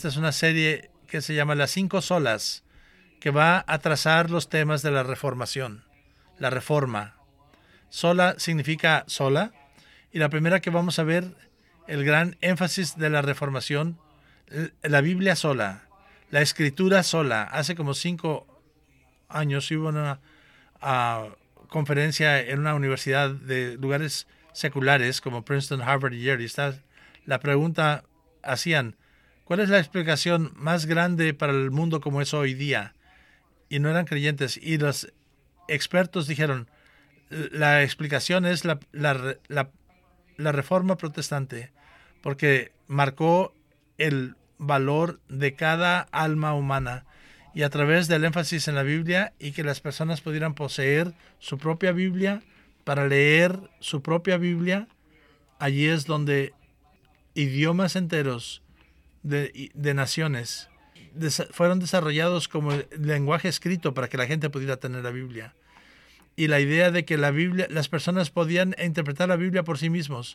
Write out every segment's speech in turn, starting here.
Esta es una serie que se llama Las Cinco Solas, que va a trazar los temas de la reformación, la reforma. Sola significa sola, y la primera que vamos a ver, el gran énfasis de la reformación, la Biblia sola, la Escritura sola. Hace como 5 años hubo una conferencia en una universidad de lugares seculares como Princeton, Harvard y Yale. La pregunta hacían: ¿cuál es la explicación más grande para el mundo como es hoy día? Y no eran creyentes. Y los expertos dijeron: la explicación es la reforma protestante, porque marcó el valor de cada alma humana, y a través del énfasis en la Biblia y que las personas pudieran poseer su propia Biblia para leer su propia Biblia, allí es donde idiomas enteros de naciones fueron desarrollados como lenguaje escrito para que la gente pudiera tener la Biblia. Y la idea de que la Biblia, las personas podían interpretar la Biblia por sí mismos,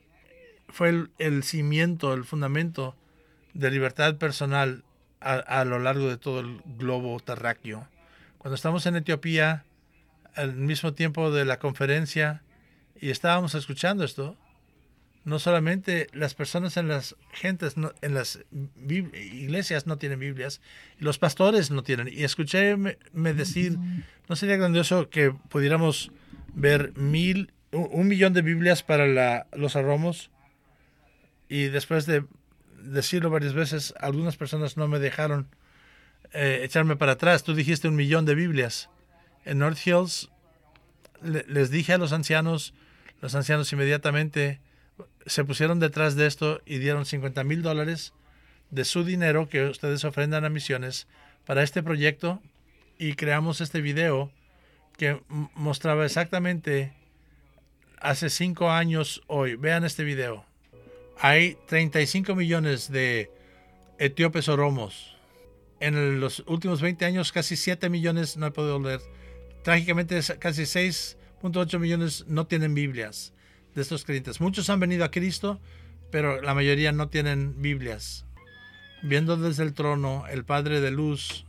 fue el cimiento, el fundamento de libertad personal a lo largo de todo el globo terráqueo. Cuando estamos en Etiopía, al mismo tiempo de la conferencia, y estábamos escuchando esto, no solamente las personas en las gentes, en las iglesias no tienen Biblias, los pastores no tienen. Y escuché decir: ¿no sería grandioso que pudiéramos ver 1,000,000 de Biblias para los aromos? Y después de decirlo varias veces, algunas personas no me dejaron echarme para atrás. Tú dijiste 1,000,000 de Biblias. En North Hills les dije a los ancianos inmediatamente se pusieron detrás de esto y dieron $50,000 de su dinero que ustedes ofrendan a misiones para este proyecto, y creamos este video que mostraba exactamente hace 5 años hoy. Vean este video. Hay 35 millones de etíopes oromos. En los últimos 20 años, casi 7 millones no he podido leer. Trágicamente, casi 6.8 millones no tienen Biblias de estos creyentes. Muchos han venido a Cristo, pero la mayoría no tienen Biblias. Viendo desde el trono, el Padre de Luz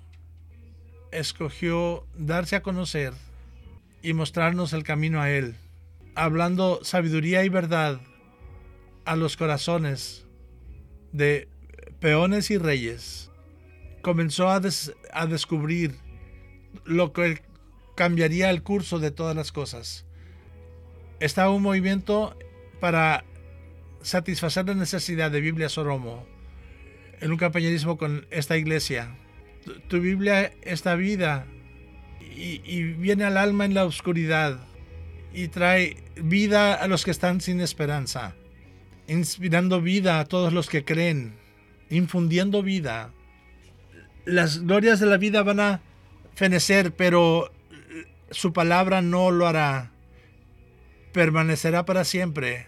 escogió darse a conocer y mostrarnos el camino a Él, hablando sabiduría y verdad a los corazones de peones y reyes. Comenzó a descubrir lo que cambiaría el curso de todas las cosas. Está un movimiento para satisfacer la necesidad de Biblia Oromo en un compañerismo con esta iglesia. Tu Biblia está vida y viene al alma en la oscuridad y trae vida a los que están sin esperanza, inspirando vida a todos los que creen, infundiendo vida. Las glorias de la vida van a fenecer, pero su palabra no lo hará. Permanecerá para siempre.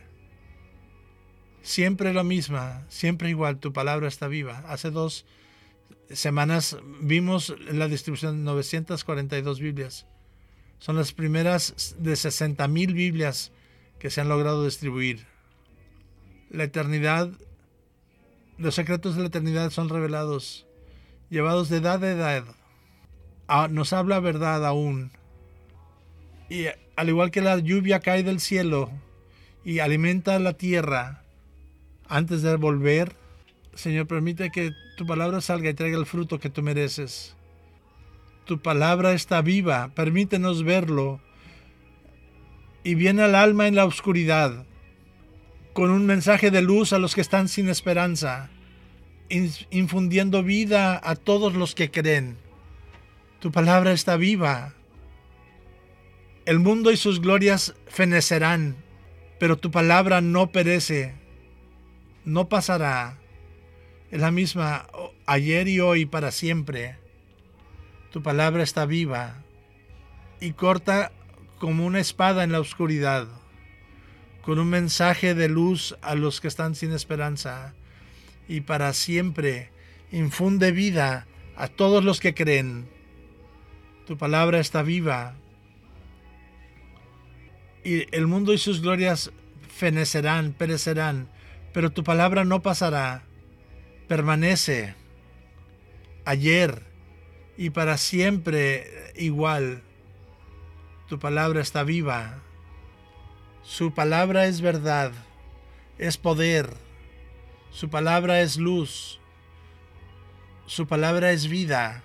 Siempre la misma, siempre igual. Tu palabra está viva. Hace 2 semanas vimos la distribución de 942 Biblias. Son las primeras de 60,000 Biblias que se han logrado distribuir. La eternidad, los secretos de la eternidad son revelados, llevados de edad a edad. Nos habla verdad aún. Y al igual que la lluvia cae del cielo y alimenta la tierra antes de volver, Señor, permite que tu palabra salga y traiga el fruto que tú mereces. Tu palabra está viva, permítenos verlo. Y viene al alma en la oscuridad, con un mensaje de luz a los que están sin esperanza, infundiendo vida a todos los que creen. Tu palabra está viva. El mundo y sus glorias fenecerán, pero tu palabra no perece, no pasará. Es la misma ayer y hoy para siempre. Tu palabra está viva y corta como una espada en la oscuridad, con un mensaje de luz a los que están sin esperanza, y para siempre infunde vida a todos los que creen. Tu palabra está viva. Y el mundo y sus glorias fenecerán, perecerán, pero tu palabra no pasará. permanece ayer y para siempre igual. Tu palabra está viva. Su palabra es verdad, es poder. Su palabra es luz. Su palabra es vida.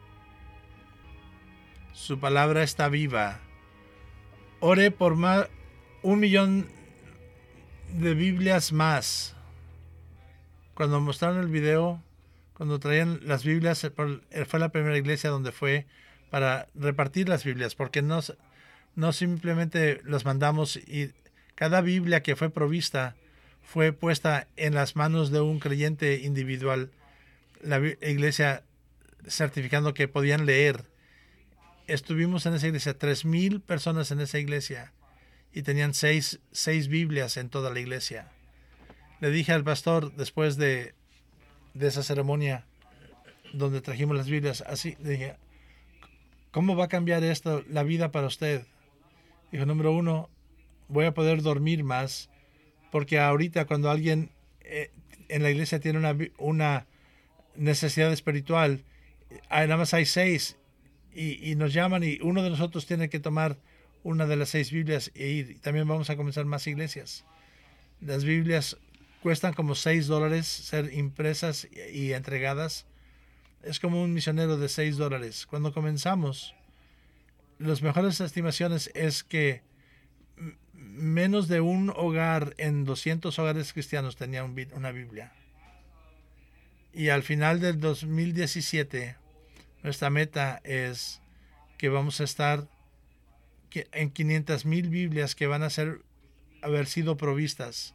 Su palabra está viva. Ore por 1,000,000 de Biblias más. Cuando mostraron el video, cuando traían las Biblias, fue la primera iglesia donde fue para repartir las Biblias, porque no simplemente las mandamos y cada Biblia que fue provista fue puesta en las manos de un creyente individual. La iglesia certificando que podían leer. Estuvimos en esa iglesia, 3,000 personas en esa iglesia y tenían seis Biblias en toda la iglesia. Le dije al pastor después de esa ceremonia donde trajimos las Biblias, así, le dije, ¿cómo va a cambiar esto la vida para usted? Dijo, número 1, voy a poder dormir más, porque ahorita cuando alguien en la iglesia tiene una necesidad espiritual, nada más hay 6 y nos llaman y uno de nosotros tiene que tomar una de las 6 Biblias e ir. También vamos a comenzar más iglesias. Las Biblias cuestan como $6 ser impresas y entregadas. Es como un misionero de $6. Cuando comenzamos, las mejores estimaciones es que menos de un hogar en 200 hogares cristianos tenía una Biblia. Y al final del 2017, nuestra meta es que vamos a estar en 500,000 Biblias que van a haber sido provistas.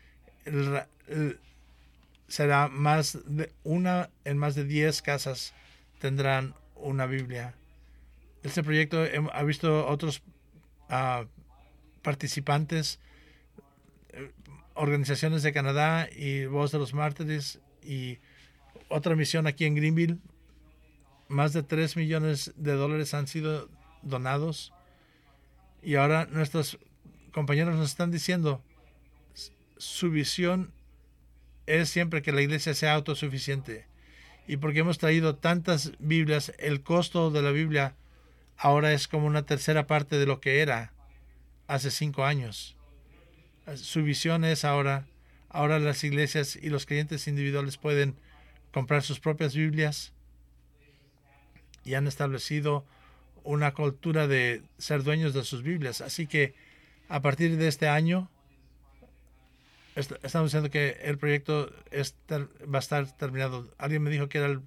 Será en más de 10 casas tendrán una Biblia. Este proyecto ha visto otros participantes, organizaciones de Canadá y Voz de los Mártires y otra misión aquí en Greenville. Más de $3 millones han sido donados y ahora nuestros compañeros nos están diciendo su visión es siempre que la iglesia sea autosuficiente, y porque hemos traído tantas Biblias, el costo de la Biblia ahora es como una tercera parte de lo que era hace 5 años. Su visión es ahora las iglesias y los creyentes individuales pueden comprar sus propias Biblias y han establecido una cultura de ser dueños de sus Biblias. Así que a partir de este año estamos diciendo que el proyecto va a estar terminado. Alguien me dijo que era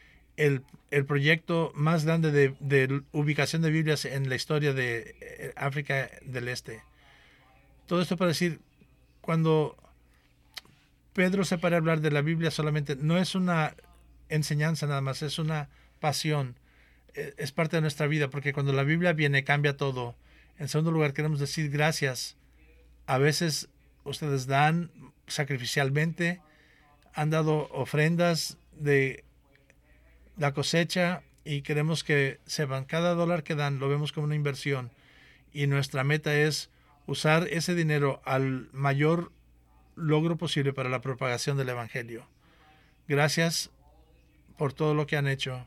el proyecto más grande de ubicación de Biblias en la historia de África del Este. Todo esto para decir, cuando Pedro se para hablar de la Biblia solamente, no es una enseñanza nada más, es una pasión. Es parte de nuestra vida, porque cuando la Biblia viene, cambia todo. En segundo lugar, queremos decir gracias. A veces ustedes dan sacrificialmente, han dado ofrendas de la cosecha y queremos que sepan, cada dólar que dan lo vemos como una inversión y nuestra meta es usar ese dinero al mayor logro posible para la propagación del Evangelio. Gracias por todo lo que han hecho.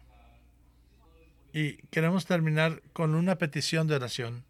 Y queremos terminar con una petición de oración.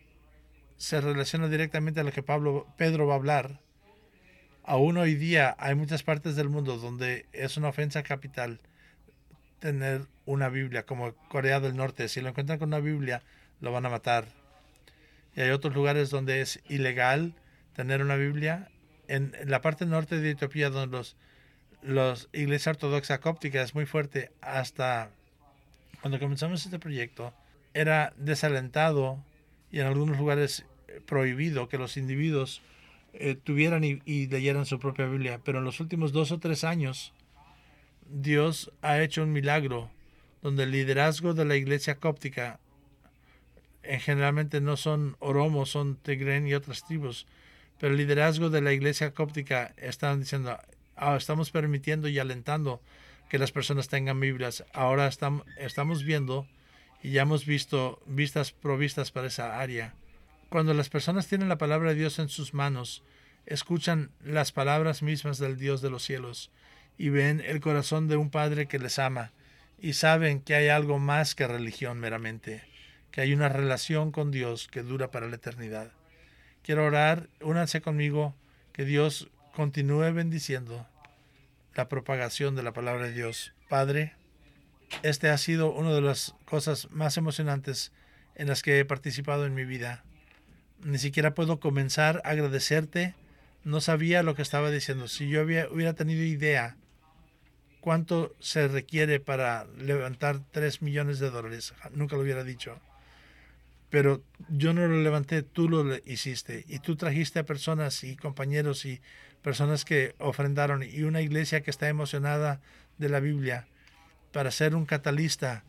Se relaciona directamente a lo que Pedro va a hablar. Aún hoy día hay muchas partes del mundo donde es una ofensa capital tener una Biblia, como Corea del Norte. Si lo encuentran con una Biblia, lo van a matar. Y hay otros lugares donde es ilegal tener una Biblia. En la parte norte de Etiopía, donde los iglesia ortodoxa cóptica es muy fuerte, hasta cuando comenzamos este proyecto, era desalentado y en algunos lugares prohibido que los individuos tuvieran y leyeran su propia Biblia. Pero en los últimos 2 o 3 años, Dios ha hecho un milagro donde el liderazgo de la iglesia cóptica, generalmente no son oromos, son tigren y otras tribus, pero el liderazgo de la iglesia cóptica están diciendo, estamos permitiendo y alentando que las personas tengan Biblias. Ahora estamos viendo y ya hemos visto vistas provistas para esa área. Cuando las personas tienen la palabra de Dios en sus manos, escuchan las palabras mismas del Dios de los cielos y ven el corazón de un padre que les ama y saben que hay algo más que religión meramente, que hay una relación con Dios que dura para la eternidad. Quiero orar, únanse conmigo, que Dios continúe bendiciendo la propagación de la palabra de Dios. Padre, este ha sido una de las cosas más emocionantes en las que he participado en mi vida. Ni siquiera puedo comenzar a agradecerte. No sabía lo que estaba diciendo. Si yo hubiera tenido idea cuánto se requiere para levantar $3 millones, nunca lo hubiera dicho. Pero yo no lo levanté, tú lo hiciste. Y tú trajiste a personas y compañeros y personas que ofrendaron y una iglesia que está emocionada de la Biblia para ser un catalista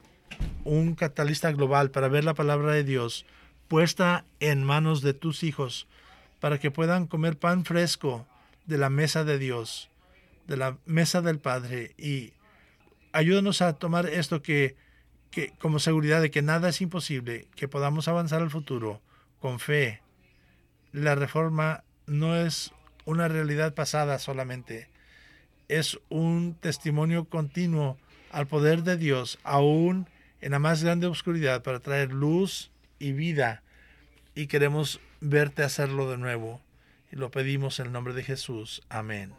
global, para ver la palabra de Dios puesta en manos de tus hijos, para que puedan comer pan fresco de la mesa de Dios, de la mesa del Padre. Y ayúdanos a tomar esto que como seguridad de que nada es imposible, que podamos avanzar al futuro con fe. La reforma no es una realidad pasada solamente, es un testimonio continuo al poder de Dios, aún en la más grande oscuridad, para traer luz y vida. Y queremos verte hacerlo de nuevo. Y lo pedimos en el nombre de Jesús. Amén.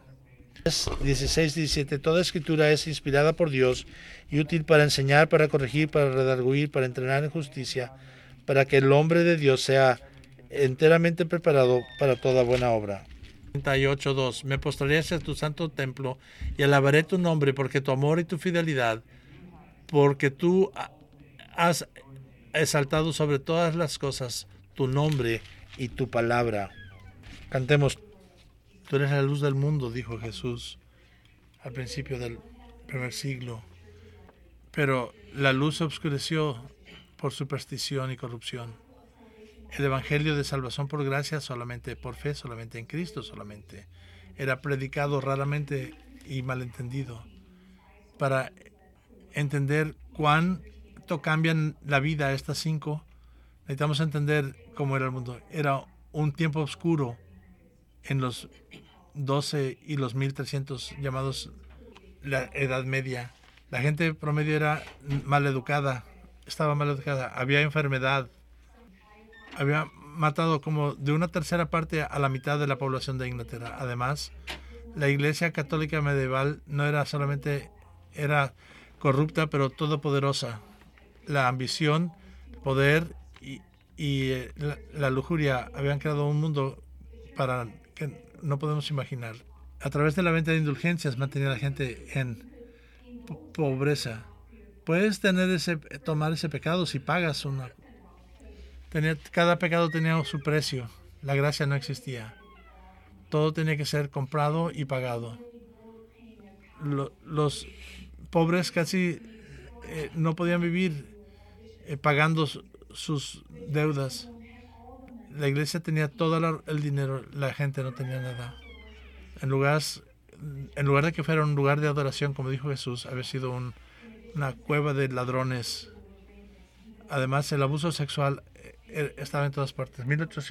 16:17. Toda escritura es inspirada por Dios y útil para enseñar, para corregir, para redarguir, para entrenar en justicia, para que el hombre de Dios sea enteramente preparado para toda buena obra. 38:2. Me postraré hacia tu santo templo y alabaré tu nombre, porque tu amor y tu fidelidad, porque tú has exaltado sobre todas las cosas tu nombre y tu palabra. Cantemos. Tú eres la luz del mundo, dijo Jesús al principio del primer siglo. Pero la luz se oscureció por superstición y corrupción. El evangelio de salvación por gracia solamente, por fe solamente, en Cristo solamente, era predicado raramente y malentendido. Para entender cuánto cambian la vida estas 5, necesitamos entender cómo era el mundo. Era un tiempo oscuro en los 12 y los 1300 llamados la Edad Media. La gente promedio era mal educada, estaba mal educada, había enfermedad, había matado como de una tercera parte a la mitad de la población de Inglaterra. Además, la Iglesia Católica medieval no era solamente, era corrupta, pero todopoderosa. La ambición, poder y la lujuria habían creado un mundo para que no podemos imaginar. A través de la venta de indulgencias mantenía a la gente en pobreza. Puedes tomar ese pecado si pagas una. Cada pecado tenía su precio. La gracia no existía. Todo tenía que ser comprado y pagado. Los pobres casi no podían vivir pagando sus deudas. La iglesia tenía todo el dinero, la gente no tenía nada. En lugar de que fuera un lugar de adoración, como dijo Jesús, había sido una cueva de ladrones. Además, el abuso sexual estaba en todas partes.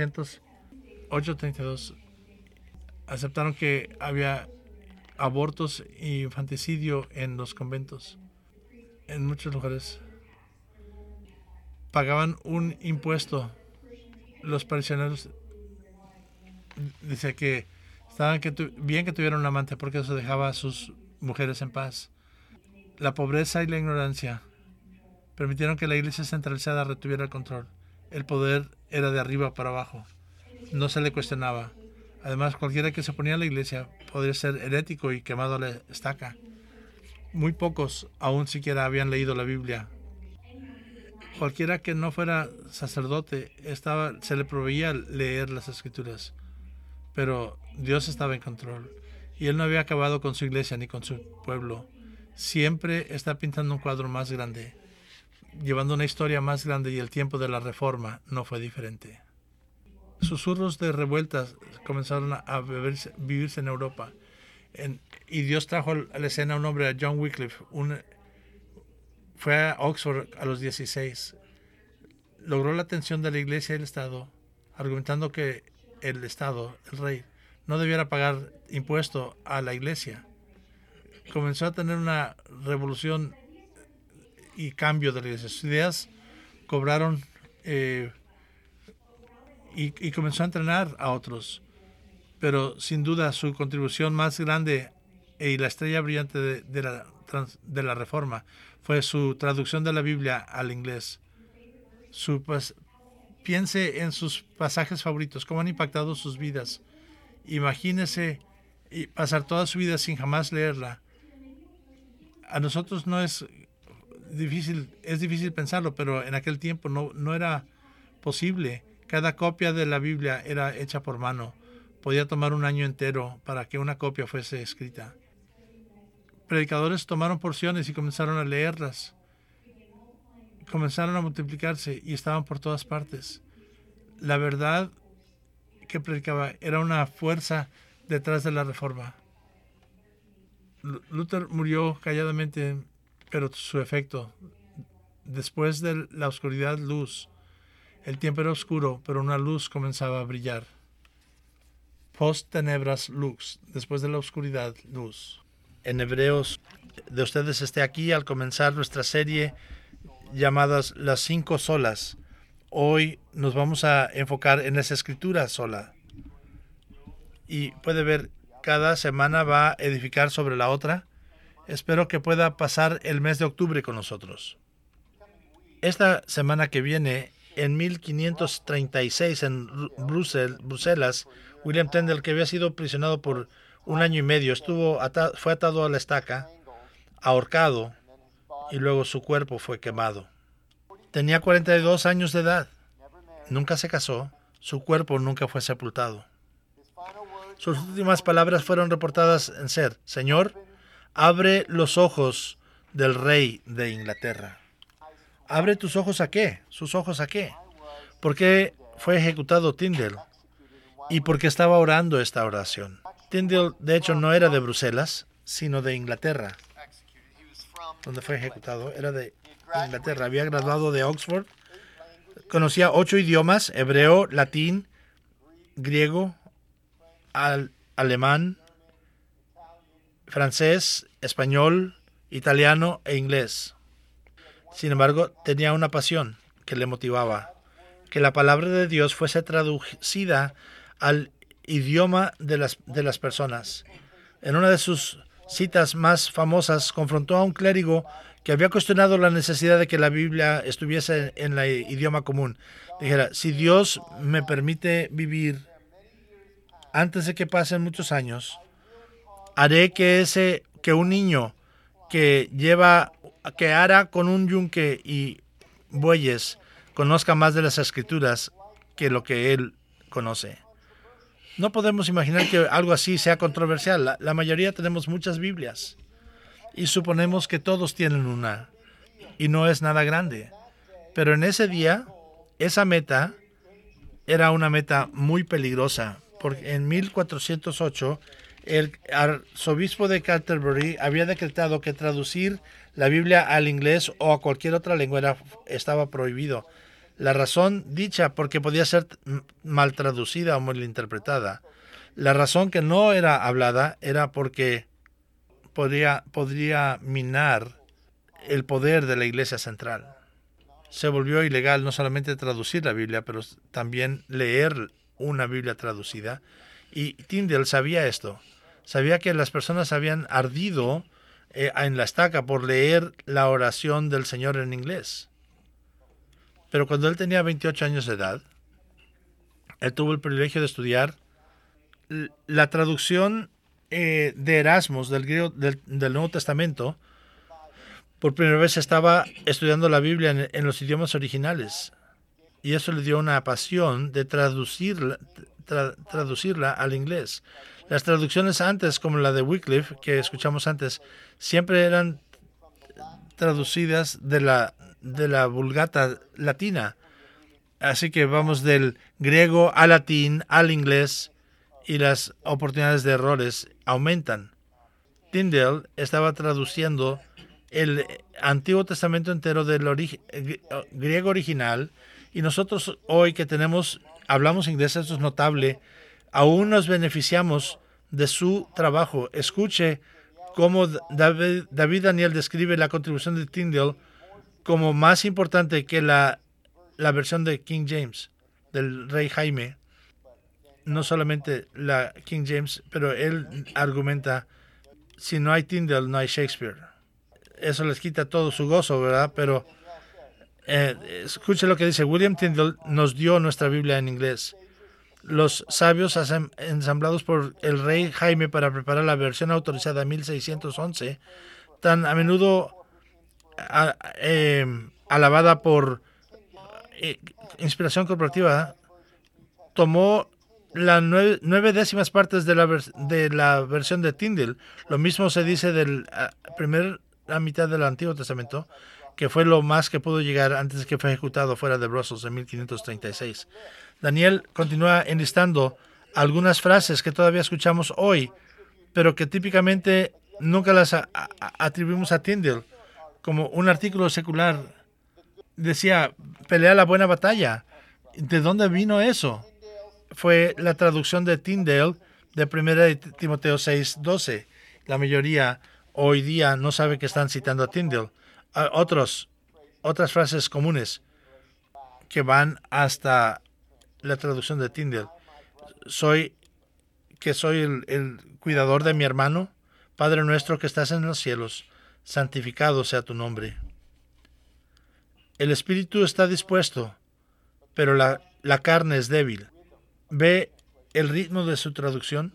1832 aceptaron que había abortos e infanticidio en los conventos. En muchos lugares pagaban un impuesto. Los prisioneros dice que estaban bien que tuvieran un amante, porque eso dejaba a sus mujeres en paz. La pobreza y la ignorancia permitieron que la iglesia centralizada retuviera el control. El poder era de arriba para abajo. No se le cuestionaba. Además, cualquiera que se oponía a la iglesia podría ser herético y quemado a la estaca. Muy pocos aún siquiera habían leído la Biblia. Cualquiera que no fuera sacerdote se le proveía leer las escrituras. Pero Dios estaba en control. Y Él no había acabado con su iglesia ni con su pueblo. Siempre está pintando un cuadro más grande, llevando una historia más grande, y el tiempo de la reforma no fue diferente. Susurros de revueltas comenzaron a vivirse en Europa. Y Dios trajo a la escena a un hombre, a John Wycliffe. Fue a Oxford a los 16. Logró la atención de la iglesia y el Estado, argumentando que el Estado, el rey, no debiera pagar impuesto a la iglesia. comenzó a tener una revolución y cambio de la iglesia. Sus ideas cobraron y comenzó a entrenar a otros. Pero sin duda su contribución más grande y la estrella brillante de la Reforma fue su traducción de la Biblia al inglés. Piense en sus pasajes favoritos, cómo han impactado sus vidas. Imagínese y pasar toda su vida sin jamás leerla. A nosotros no es difícil pensarlo, pero en aquel tiempo no era posible. Cada copia de la Biblia era hecha por mano. Podía tomar un año entero para que una copia fuese escrita. Predicadores tomaron porciones y comenzaron a leerlas. Comenzaron a multiplicarse y estaban por todas partes. La verdad que predicaba era una fuerza detrás de la Reforma. Luther murió calladamente, pero su efecto, después de la oscuridad, luz. El tiempo era oscuro, pero una luz comenzaba a brillar. Post tenebras lux, después de la oscuridad, luz. En Hebreos de ustedes esté aquí al comenzar nuestra serie llamadas Las 5 Solas. Hoy nos vamos a enfocar en esa escritura sola. Y puede ver, cada semana va a edificar sobre la otra. Espero que pueda pasar el mes de octubre con nosotros. Esta semana que viene, en 1536, en Bruselas, William Tyndale, que había sido prisionero por 1 año y medio, fue atado a la estaca, ahorcado, y luego su cuerpo fue quemado. Tenía 42 años de edad. Nunca se casó. Su cuerpo nunca fue sepultado. Sus últimas palabras fueron reportadas en ser: Señor, abre los ojos del rey de Inglaterra. ¿Abre tus ojos a qué? ¿Sus ojos a qué? ¿Por qué fue ejecutado Tyndale? ¿Y por qué estaba orando esta oración? Tyndale, de hecho, no era de Bruselas, sino de Inglaterra. Donde fue ejecutado, era de Inglaterra. Había graduado de Oxford. Conocía 8 idiomas: hebreo, latín, griego, alemán, francés, español, italiano e inglés. Sin embargo, tenía una pasión que le motivaba: que la palabra de Dios fuese traducida al idioma de las personas. En una de sus citas más famosas, confrontó a un clérigo que había cuestionado la necesidad de que la Biblia estuviese en el idioma común. Dijera: si Dios me permite vivir antes de que pasen muchos años, haré que un niño que ara con un yunque y bueyes conozca más de las Escrituras que lo que él conoce. No podemos imaginar que algo así sea controversial. La mayoría tenemos muchas Biblias y suponemos que todos tienen una, y no es nada grande. Pero en ese día, esa meta era una meta muy peligrosa, porque en 1408 el arzobispo de Canterbury había decretado que traducir la Biblia al inglés o a cualquier otra lengua estaba prohibido. La razón dicha, porque podía ser mal traducida o mal interpretada. La razón que no era hablada era porque podría minar el poder de la Iglesia Central. Se volvió ilegal no solamente traducir la Biblia, pero también leer una Biblia traducida. Y Tyndale sabía esto. Sabía que las personas habían ardido en la estaca por leer la oración del Señor en inglés. Pero cuando él tenía 28 años de edad, él tuvo el privilegio de estudiar la traducción de Erasmus del griego del Nuevo Testamento. Por primera vez estaba estudiando la Biblia en los idiomas originales. Y eso le dio una pasión de traducirla al inglés. Las traducciones antes, como la de Wycliffe, que escuchamos antes, siempre eran traducidas de la Vulgata latina. Así que vamos del griego al latín, al inglés, y las oportunidades de errores aumentan. Tyndale estaba traduciendo el Antiguo Testamento entero del griego original, y nosotros hoy que hablamos inglés, eso es notable, aún nos beneficiamos de su trabajo. Escuche cómo David Daniel describe la contribución de Tyndale como más importante que la versión de King James, del rey Jaime. No solamente la King James, pero él argumenta, si no hay Tyndale, no hay Shakespeare. Eso les quita todo su gozo, ¿verdad? Pero escuche lo que dice. William Tyndale nos dio nuestra Biblia en inglés. Los sabios ensamblados por el rey Jaime para preparar la versión autorizada 1611, tan a menudo alabada por inspiración corporativa, tomó las 9/10 partes de la versión de Tyndale. Lo mismo se dice de la mitad del Antiguo Testamento, que fue lo más que pudo llegar antes de que fue ejecutado fuera de Brussels en 1536. Daniel continúa enlistando algunas frases que todavía escuchamos hoy, pero que típicamente nunca las atribuimos a Tyndale. Como un artículo secular decía, pelea la buena batalla. ¿De dónde vino eso? Fue la traducción de Tyndale de 1 Timoteo 6:12. La mayoría hoy día no sabe que están citando a Tyndale. Otras frases comunes que van hasta la traducción de Tyndale. Soy el cuidador de mi hermano. Padre nuestro que estás en los cielos, santificado sea tu nombre. El espíritu está dispuesto, pero la carne es débil. ¿Ve el ritmo de su traducción?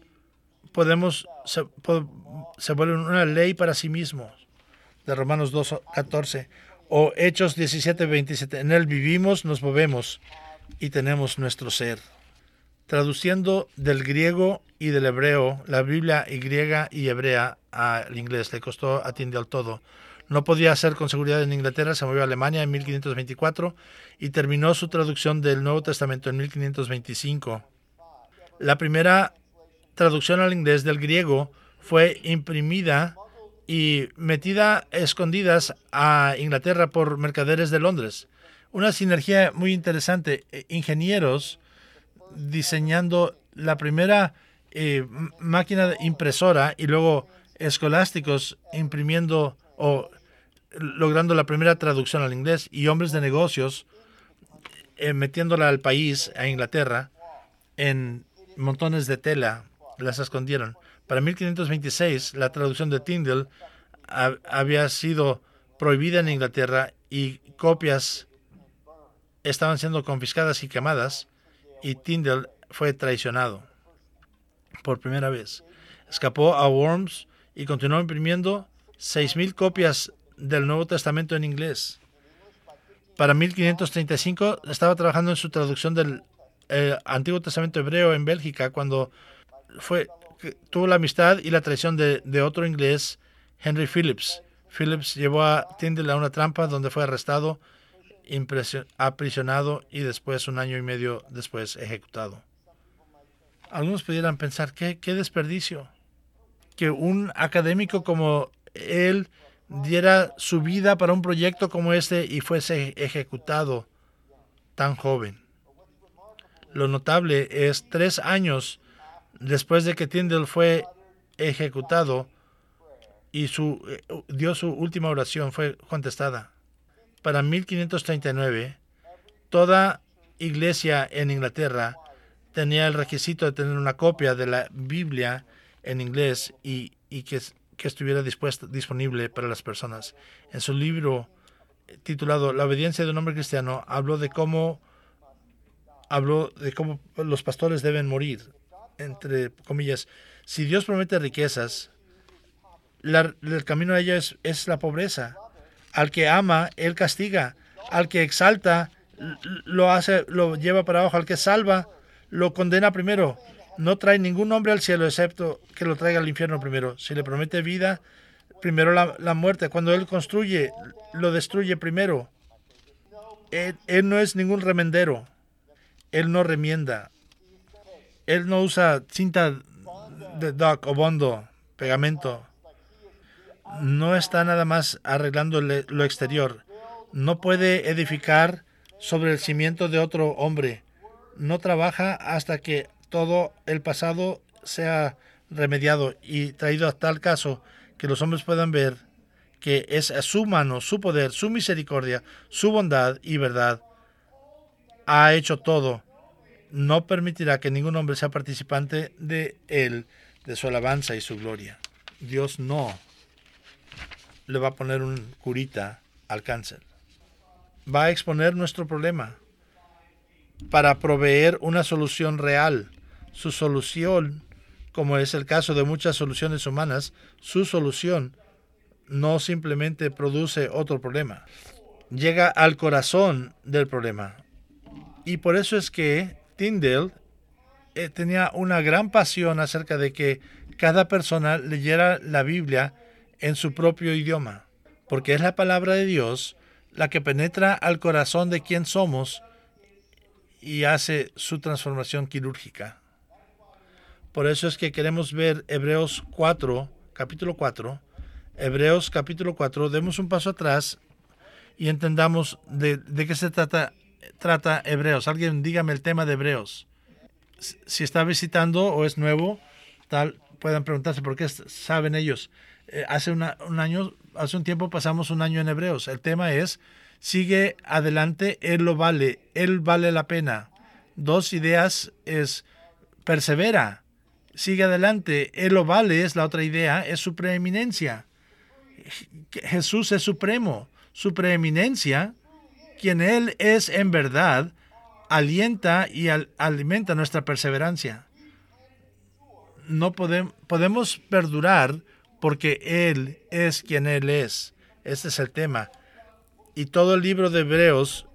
Se vuelve una ley para sí mismos, de Romanos 2:14, o Hechos 17:27. En él vivimos, nos movemos y tenemos nuestro ser. Traduciendo del griego y del hebreo, la Biblia y griega y hebrea al inglés, le costó a Tyndale todo. No podía hacer con seguridad en Inglaterra, se movió a Alemania en 1524 y terminó su traducción del Nuevo Testamento en 1525. La primera traducción al inglés del griego fue imprimida y metida escondidas a Inglaterra por mercaderes de Londres. Una sinergia muy interesante. Ingenieros diseñando la primera máquina impresora y luego escolásticos imprimiendo o logrando la primera traducción al inglés, y hombres de negocios metiéndola al país, a Inglaterra, en montones de tela, las escondieron. Para 1526, la traducción de Tyndale había sido prohibida en Inglaterra y copias estaban siendo confiscadas y quemadas, y Tyndale fue traicionado por primera vez. Escapó a Worms y continuó imprimiendo 6,000 copias del Nuevo Testamento en inglés. Para 1535 estaba trabajando en su traducción del Antiguo Testamento hebreo en Bélgica cuando tuvo la amistad y la traición de otro inglés, Henry Phillips. Phillips llevó a Tyndale a una trampa donde fue arrestado, aprisionado y después, 1 año y medio después, ejecutado. Algunos pudieran pensar, ¿qué desperdicio? Que un académico como él diera su vida para un proyecto como este y fuese ejecutado tan joven. Lo notable es 3 años después de que Tyndale fue ejecutado y dio su última oración, fue contestada. Para 1539, toda iglesia en Inglaterra tenía el requisito de tener una copia de la Biblia en inglés y que estuviera disponible para las personas. En su libro titulado La obediencia de un hombre cristiano, habló de cómo los pastores deben morir, entre comillas. Si Dios promete riquezas, el camino a ella es la pobreza. Al que ama, Él castiga. Al que exalta, lo lleva para abajo. Al que salva, lo condena primero. No trae ningún hombre al cielo excepto que lo traiga al infierno primero. Si le promete vida, primero la muerte. Cuando Él construye, lo destruye primero. Él no es ningún remendero. Él no remienda. Él no usa cinta de duck o bondo, pegamento. No está nada más arreglando lo exterior. No puede edificar sobre el cimiento de otro hombre. No trabaja hasta que todo el pasado sea remediado y traído a tal caso que los hombres puedan ver que es a su mano, su poder, su misericordia, su bondad y verdad. Ha hecho todo. No permitirá que ningún hombre sea participante de él, de su alabanza y su gloria. Dios no le va a poner un curita al cáncer. Va a exponer nuestro problema para proveer una solución real. Su solución, como es el caso de muchas soluciones humanas, su solución no simplemente produce otro problema. Llega al corazón del problema. Y por eso es que Tyndale tenía una gran pasión acerca de que cada persona leyera la Biblia en su propio idioma, porque es la palabra de Dios la que penetra al corazón de quien somos y hace su transformación quirúrgica. Por eso es que queremos ver Hebreos 4, capítulo 4. Hebreos capítulo 4, demos un paso atrás y entendamos de qué se trata Hebreos. Alguien dígame el tema de Hebreos. Si está visitando o es nuevo, tal puedan preguntarse por qué saben ellos. Hace un tiempo pasamos un año en Hebreos. El tema es, sigue adelante, Él lo vale, Él vale la pena. Dos ideas es, persevera, sigue adelante, Él lo vale es la otra idea, es su preeminencia. Jesús es supremo, su preeminencia, quien Él es en verdad, alienta y alimenta nuestra perseverancia. No podemos perdurar porque Él es quien Él es. Este es el tema. Y todo el libro de Hebreos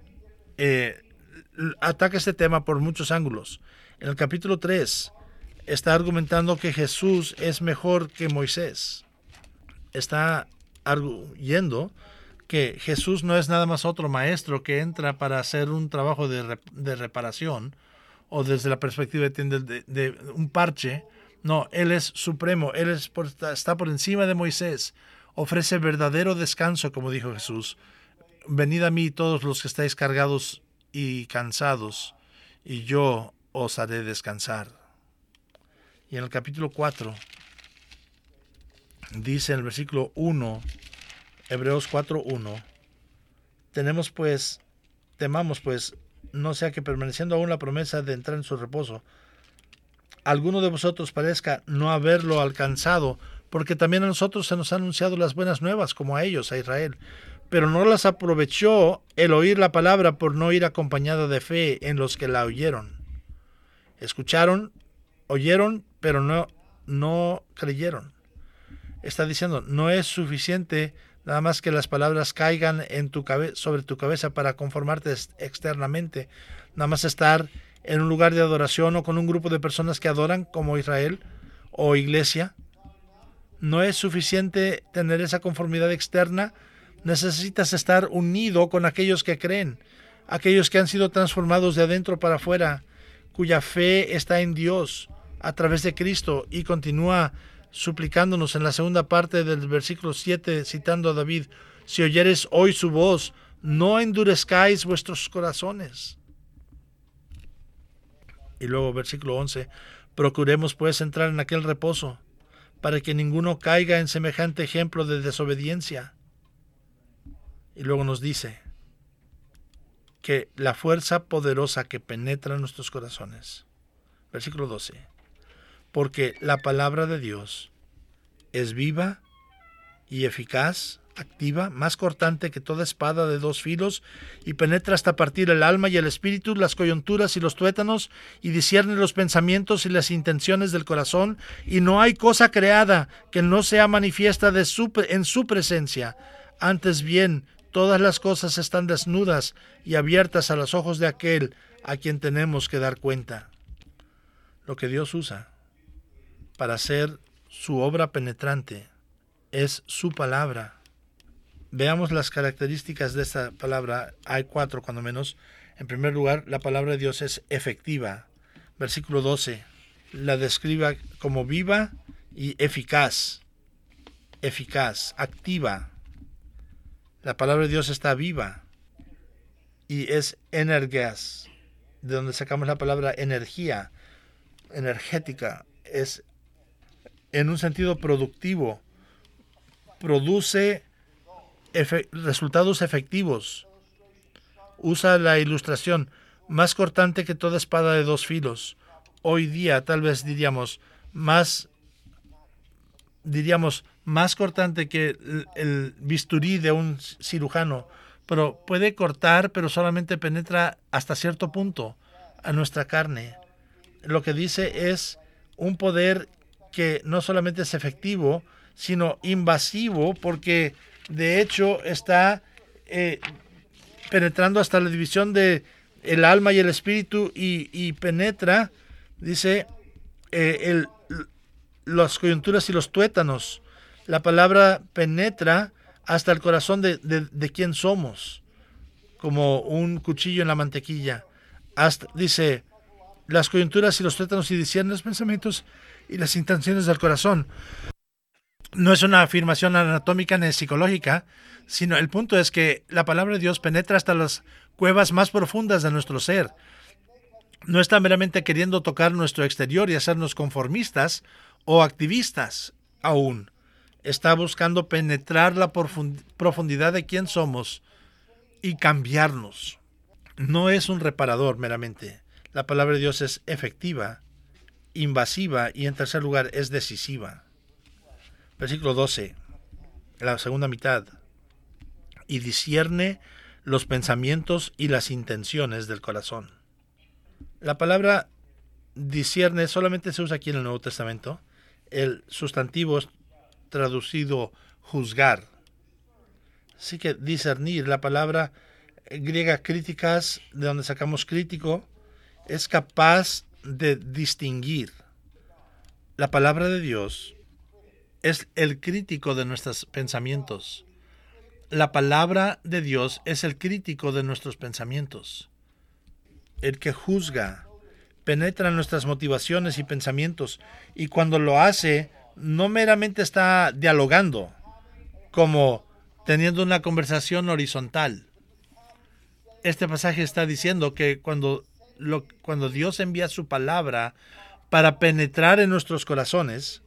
ataca este tema por muchos ángulos. En el capítulo 3 está argumentando que Jesús es mejor que Moisés. Está arguyendo que Jesús no es nada más otro maestro que entra para hacer un trabajo de reparación, o desde la perspectiva de un parche. No, Él es supremo, Él está por encima de Moisés, ofrece verdadero descanso, como dijo Jesús. Venid a mí todos los que estáis cargados y cansados, y yo os haré descansar. Y en el capítulo 4 dice en el versículo 1, Hebreos 4:1, temamos pues, no sea que permaneciendo aún la promesa de entrar en su reposo, alguno de vosotros parezca no haberlo alcanzado, porque también a nosotros se nos han anunciado las buenas nuevas, como a ellos, a Israel, pero no las aprovechó el oír la palabra por no ir acompañada de fe en los que la oyeron. Escucharon, oyeron, pero no creyeron. Está diciendo, no es suficiente nada más que las palabras caigan sobre tu cabeza para conformarte externamente, nada más estar en un lugar de adoración o con un grupo de personas que adoran como Israel o iglesia. No es suficiente tener esa conformidad externa, necesitas estar unido con aquellos que creen, aquellos que han sido transformados de adentro para afuera, cuya fe está en Dios a través de Cristo, y continúa suplicándonos en la segunda parte del versículo 7, citando a David, si oyeres hoy su voz, no endurezcáis vuestros corazones. Y luego versículo 11, procuremos pues entrar en aquel reposo, para que ninguno caiga en semejante ejemplo de desobediencia. Y luego nos dice que la fuerza poderosa que penetra en nuestros corazones. Versículo 12, porque la palabra de Dios es viva y eficaz, activa, más cortante que toda espada de dos filos, y penetra hasta partir el alma y el espíritu, las coyunturas y los tuétanos, y discierne los pensamientos y las intenciones del corazón, y no hay cosa creada que no sea manifiesta en su presencia. Antes bien, todas las cosas están desnudas y abiertas a los ojos de aquel a quien tenemos que dar cuenta. Lo que Dios usa para hacer su obra penetrante es su palabra. Veamos las características de esta palabra. Hay 4 cuando menos. En primer lugar, la palabra de Dios es efectiva. Versículo 12. La describe como viva y eficaz. Eficaz, activa. La palabra de Dios está viva y es energías, de donde sacamos la palabra energía, energética. Es en un sentido productivo. produce resultados efectivos. Usa la ilustración más cortante que toda espada de dos filos. Hoy día tal vez diríamos más cortante que el bisturí de un cirujano, pero puede cortar, pero solamente penetra hasta cierto punto a nuestra carne. Lo que dice es un poder que no solamente es efectivo, sino invasivo, porque de hecho está penetrando hasta la división de el alma y el espíritu y penetra, dice, las coyunturas y los tuétanos. La palabra penetra hasta el corazón de quién somos, como un cuchillo en la mantequilla. Dice, las coyunturas y los tuétanos y discierne los pensamientos y las intenciones del corazón. No es una afirmación anatómica ni psicológica, sino el punto es que la palabra de Dios penetra hasta las cuevas más profundas de nuestro ser. No está meramente queriendo tocar nuestro exterior y hacernos conformistas o activistas aún. Está buscando penetrar la profundidad de quién somos y cambiarnos. No es un reparador meramente. La palabra de Dios es efectiva, invasiva y en tercer lugar es decisiva. Versículo 12, la segunda mitad. Y discierne los pensamientos y las intenciones del corazón. La palabra discierne solamente se usa aquí en el Nuevo Testamento. El sustantivo es traducido juzgar. Así que discernir, la palabra griega críticas, de donde sacamos crítico, es capaz de distinguir. La palabra de Dios es el crítico de nuestros pensamientos. La palabra de Dios es el crítico de nuestros pensamientos. El que juzga, penetra nuestras motivaciones y pensamientos, y cuando lo hace, no meramente está dialogando, como teniendo una conversación horizontal. Este pasaje está diciendo que cuando Dios envía su palabra para penetrar en nuestros corazones,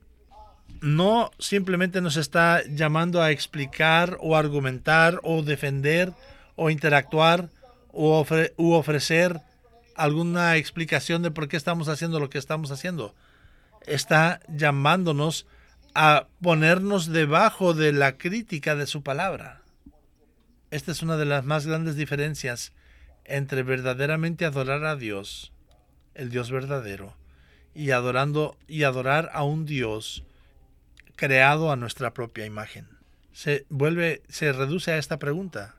no simplemente nos está llamando a explicar o argumentar o defender o interactuar u ofrecer alguna explicación de por qué estamos haciendo lo que estamos haciendo. Está llamándonos a ponernos debajo de la crítica de su palabra. Esta es una de las más grandes diferencias entre verdaderamente adorar a Dios, el Dios verdadero, y adorar a un Dios creado a nuestra propia imagen. Se reduce a esta pregunta: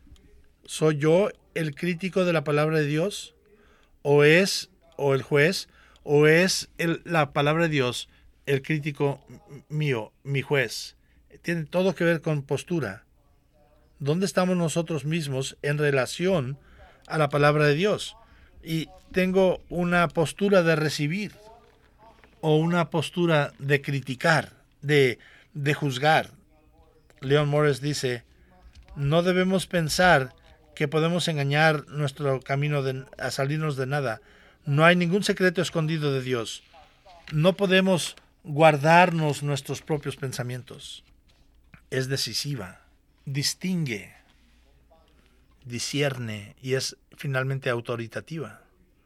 ¿soy yo el crítico de la palabra de Dios? ¿O el juez? ¿O es la palabra de Dios el crítico mío, mi juez? Tiene todo que ver con postura. ¿Dónde estamos nosotros mismos en relación a la palabra de Dios? Y tengo una postura de recibir o una postura de criticar, de juzgar. Leon Morris dice, no debemos pensar que podemos engañar nuestro camino a salirnos de nada. No hay ningún secreto escondido de Dios. No podemos guardarnos nuestros propios pensamientos. Es decisiva, distingue, discierne y es finalmente autoritativa.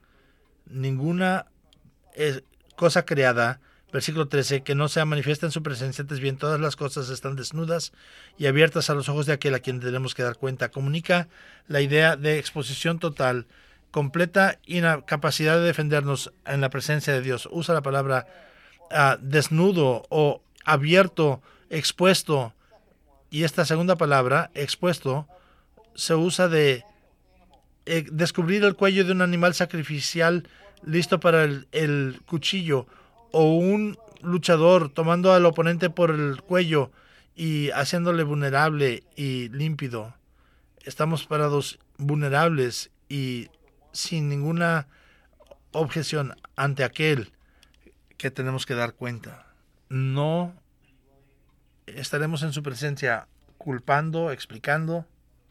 Ninguna cosa creada, versículo 13, que no sea manifiesta en su presencia, antes bien todas las cosas están desnudas y abiertas a los ojos de aquel a quien tenemos que dar cuenta. Comunica la idea de exposición total, completa incapacidad de defendernos en la presencia de Dios. Usa la palabra desnudo o abierto, expuesto, y esta segunda palabra, expuesto, se usa de descubrir el cuello de un animal sacrificial listo para el cuchillo, o un luchador tomando al oponente por el cuello y haciéndole vulnerable y límpido. Estamos parados vulnerables y sin ninguna objeción ante aquel que tenemos que dar cuenta. No estaremos en su presencia culpando, explicando,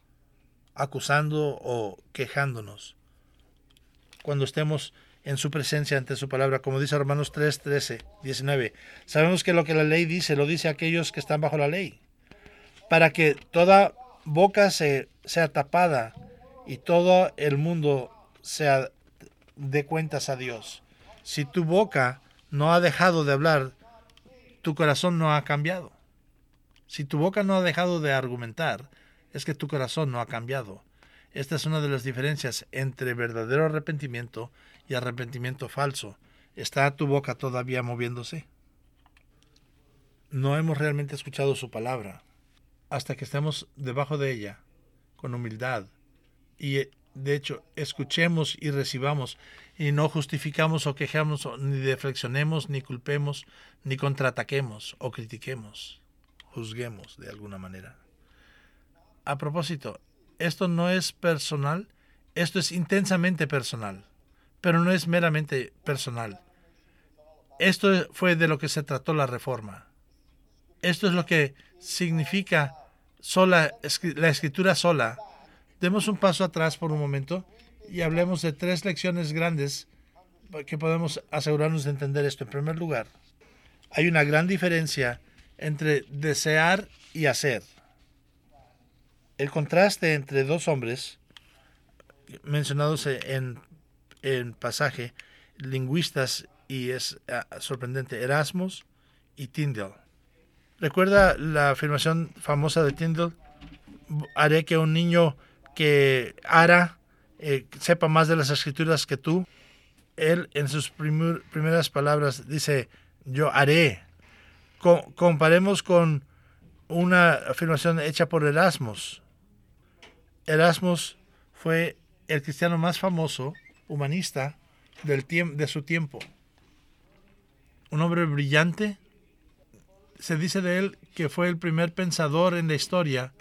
acusando o quejándonos. Cuando estemos en su presencia ante su palabra, como dice Romanos 3, 13, 19. Sabemos que lo que la ley dice, lo dice a aquellos que están bajo la ley, para que toda boca sea tapada y todo el mundo sea dé cuentas a Dios. Si tu boca no ha dejado de hablar, tu corazón no ha cambiado. Si tu boca no ha dejado de argumentar, es que tu corazón no ha cambiado. Esta es una de las diferencias entre verdadero arrepentimiento y arrepentimiento falso. ¿Está tu boca todavía moviéndose? No hemos realmente escuchado su palabra. Hasta que estemos debajo de ella, con humildad. Y de hecho, escuchemos y recibamos, y no justificamos o quejamos, ni deflexionemos, ni culpemos, ni contraataquemos o critiquemos, juzguemos de alguna manera. A propósito, esto no es personal, esto es intensamente personal, pero no es meramente personal. Esto fue de lo que se trató la Reforma. Esto es lo que significa la escritura sola. Demos un paso atrás por un momento y hablemos de 3 lecciones grandes que podemos asegurarnos de entender esto. En primer lugar, hay una gran diferencia entre desear y hacer. El contraste entre 2 hombres mencionados en pasaje, lingüistas, y es sorprendente, Erasmus y Tyndale. ¿Recuerda la afirmación famosa de Tyndale? Haré que un niño que sepa más de las escrituras que tú. Él en sus primeras palabras dice, yo haré. Comparemos con una afirmación hecha por Erasmus. Erasmus fue el cristiano más famoso, humanista, de su tiempo. Un hombre brillante. Se dice de él que fue el primer pensador en la historia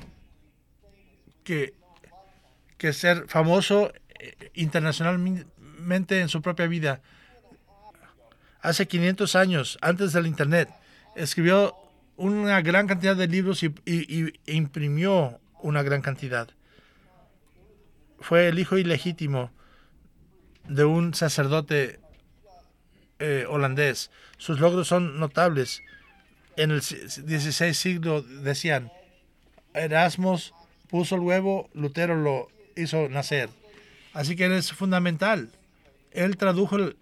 que ser famoso internacionalmente en su propia vida. Hace 500 años, antes del Internet, escribió una gran cantidad de libros y imprimió una gran cantidad. Fue el hijo ilegítimo de un sacerdote holandés. Sus logros son notables. En el 16 siglo decían, Erasmus puso el huevo, Lutero lo hizo nacer. Así que él es fundamental. Él produjo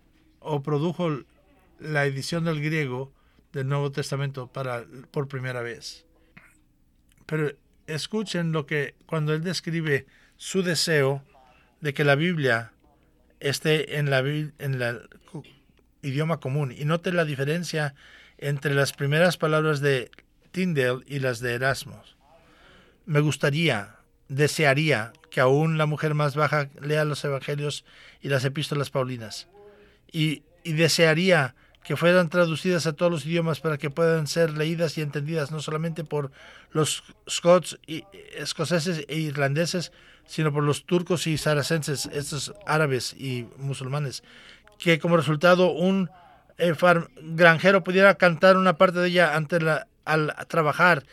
la edición del griego del Nuevo Testamento por primera vez. Pero escuchen cuando él describe su deseo de que la Biblia esté en el idioma común. Y note la diferencia entre las primeras palabras de Tyndale y las de Erasmus. Me desearía que aún la mujer más baja lea los evangelios y las epístolas paulinas. Y desearía que fueran traducidas a todos los idiomas para que puedan ser leídas y entendidas no solamente por los Scots, escoceses e irlandeses, sino por los turcos y saracenses, estos árabes y musulmanes, que como resultado un granjero pudiera cantar una parte de ella al trabajar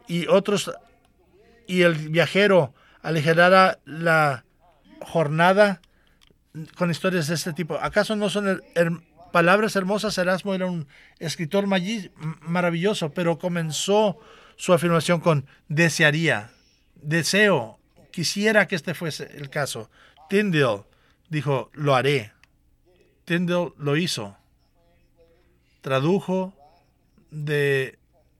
y el viajero aligerara la jornada con historias de este tipo. ¿Acaso no son palabras hermosas? Erasmo era un escritor maravilloso, pero comenzó su afirmación con desearía, deseo, quisiera que este fuese el caso. Tyndale dijo, lo haré. Tyndale lo hizo. Tradujo el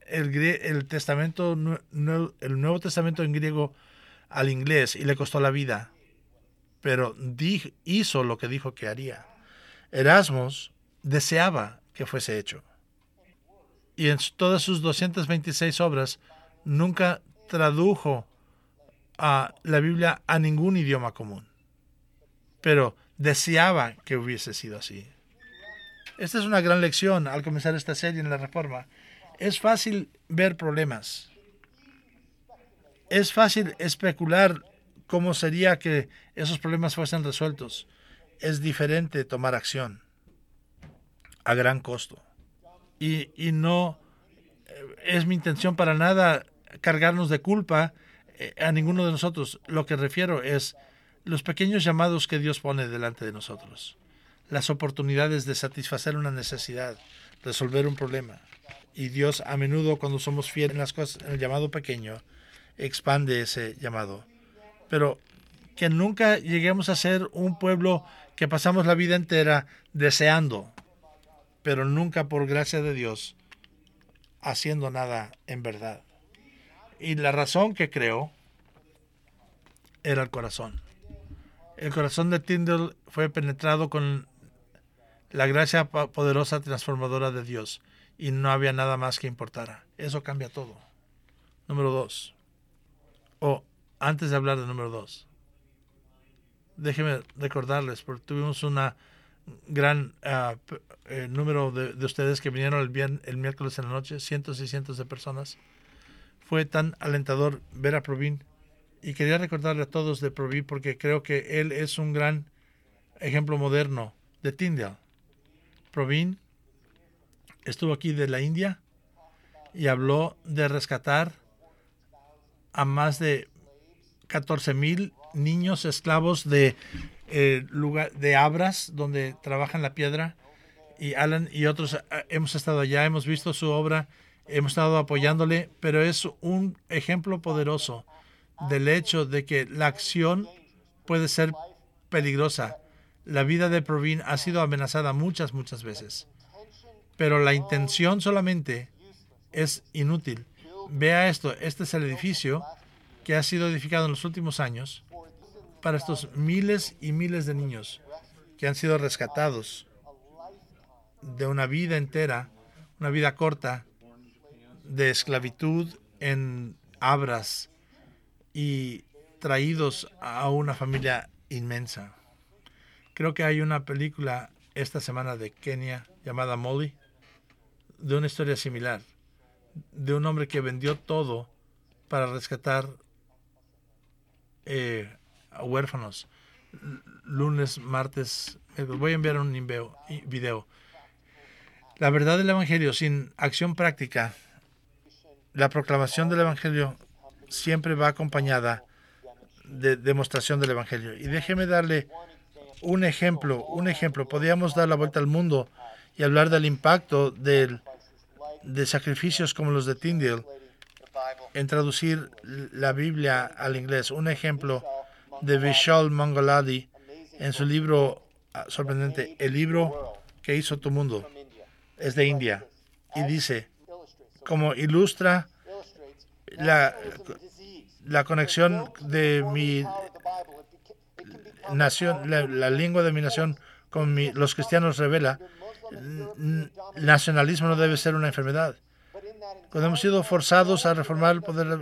Nuevo Testamento en griego al inglés y le costó la vida, pero hizo lo que dijo que haría. Erasmus deseaba que fuese hecho, y en todas sus 226 obras nunca tradujo a la Biblia a ningún idioma común, pero deseaba que hubiese sido así. Esta es una gran lección al comenzar esta serie en la Reforma. Es fácil ver problemas. Es fácil especular cómo sería que esos problemas fuesen resueltos. Es diferente tomar acción a gran costo. Y no es mi intención para nada cargarnos de culpa a ninguno de nosotros. Lo que refiero es los pequeños llamados que Dios pone delante de nosotros. Las oportunidades de satisfacer una necesidad, resolver un problema. Y Dios a menudo, cuando somos fieles en las cosas, en el llamado pequeño, expande ese llamado. Pero que nunca lleguemos a ser un pueblo que pasamos la vida entera deseando, pero nunca por gracia de Dios haciendo nada en verdad. Y la razón que creo era el corazón. El corazón de Tyndale fue penetrado con la gracia poderosa transformadora de Dios y no había nada más que importara. Eso cambia todo. Número 2. Antes de hablar de número 2, déjenme recordarles, porque tuvimos una gran número de ustedes que vinieron el miércoles en la noche, cientos y cientos de personas. Fue tan alentador ver a Provin y quería recordarle a todos de Provin porque creo que él es un gran ejemplo moderno de Tyndale. Provin estuvo aquí de la India y habló de rescatar a más de 14,000 niños esclavos de lugar de Abras, donde trabajan la piedra. Y Alan y otros hemos estado allá, hemos visto su obra, hemos estado apoyándole, pero es un ejemplo poderoso del hecho de que la acción puede ser peligrosa. La vida de Provin ha sido amenazada muchas veces, pero la intención solamente es inútil. Vea esto, este es el edificio que ha sido edificado en los últimos años para estos miles y miles de niños que han sido rescatados de una vida entera, una vida corta, de esclavitud en Abras y traídos a una familia inmensa. Creo que hay una película esta semana de Kenia llamada Molly, de una historia similar, de un hombre que vendió todo para rescatar a huérfanos. Lunes, martes, voy a enviar un video. La verdad del Evangelio sin acción práctica, la proclamación del Evangelio siempre va acompañada de demostración del Evangelio. Y déjeme darle un ejemplo. Podríamos dar la vuelta al mundo y hablar del impacto de sacrificios como los de Tyndale en traducir la Biblia al inglés. Un ejemplo de Vishal Mangaladi en su libro sorprendente, El libro que hizo tu mundo. Es de India. Y dice, como ilustra la conexión de mi nación, la lengua de mi nación con los cristianos revela, nacionalismo no debe ser una enfermedad. Cuando hemos sido forzados a reformar el poder,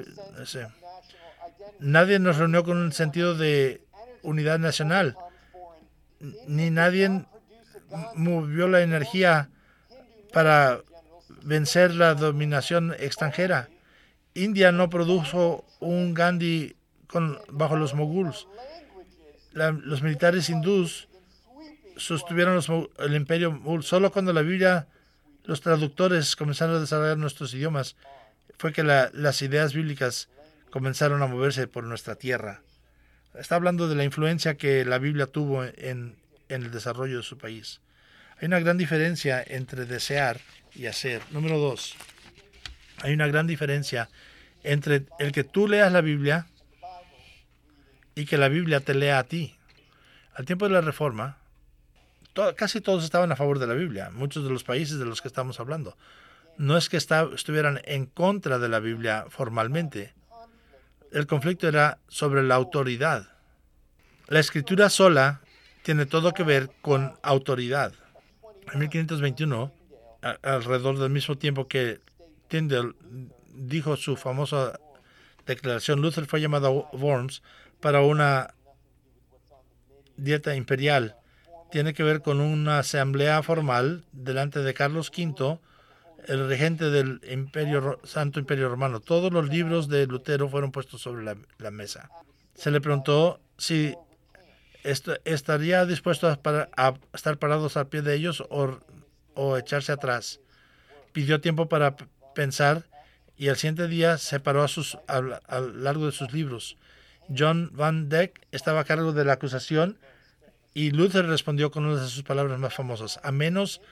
nadie nos reunió con un sentido de unidad nacional, ni nadie movió la energía para vencer la dominación extranjera. India no produjo un Gandhi bajo los moguls. Los militares hindús sostuvieron el imperio mogul. Solo cuando la Biblia, los traductores comenzaron a desarrollar nuestros idiomas, fue que las ideas bíblicas comenzaron a moverse por nuestra tierra. Está hablando de la influencia que la Biblia tuvo en el desarrollo de su país. Hay una gran diferencia entre desear y hacer. Número 2. Hay una gran diferencia entre el que tú leas la Biblia y que la Biblia te lea a ti. Al tiempo de la Reforma, casi todos estaban a favor de la Biblia, muchos de los países de los que estamos hablando. No es que estuvieran en contra de la Biblia formalmente. El conflicto era sobre la autoridad. La escritura sola tiene todo que ver con autoridad. En 1521, alrededor del mismo tiempo que Tyndale dijo su famosa declaración, Luther fue llamado a Worms para una dieta imperial. Tiene que ver con una asamblea formal delante de Carlos V, el regente del Santo Imperio Romano. Todos los libros de Lutero fueron puestos sobre la mesa. Se le preguntó si estaría dispuesto a estar parados al pie de ellos o echarse atrás. Pidió tiempo para pensar y al siguiente día se paró a lo largo de sus libros. John Van Dyck estaba a cargo de la acusación y Luther respondió con una de sus palabras más famosas: a menos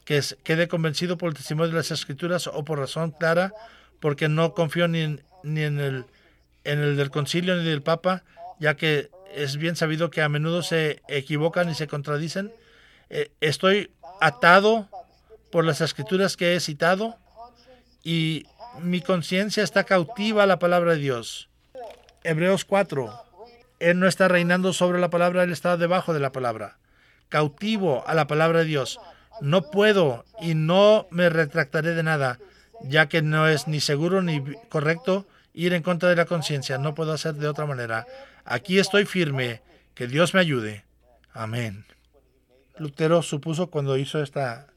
quede convencido por el testimonio de las Escrituras o por razón clara, porque no confío ni en el del concilio ni del Papa, ya que es bien sabido que a menudo se equivocan y se contradicen. Estoy atado por las Escrituras que he citado y mi conciencia está cautiva a la palabra de Dios. Hebreos 4. Él no está reinando sobre la palabra, él está debajo de la palabra. Cautivo a la palabra de Dios. No puedo y no me retractaré de nada, ya que no es ni seguro ni correcto ir en contra de la conciencia. No puedo hacer de otra manera. Aquí estoy firme. Que Dios me ayude. Amén. Lutero supuso cuando hizo esta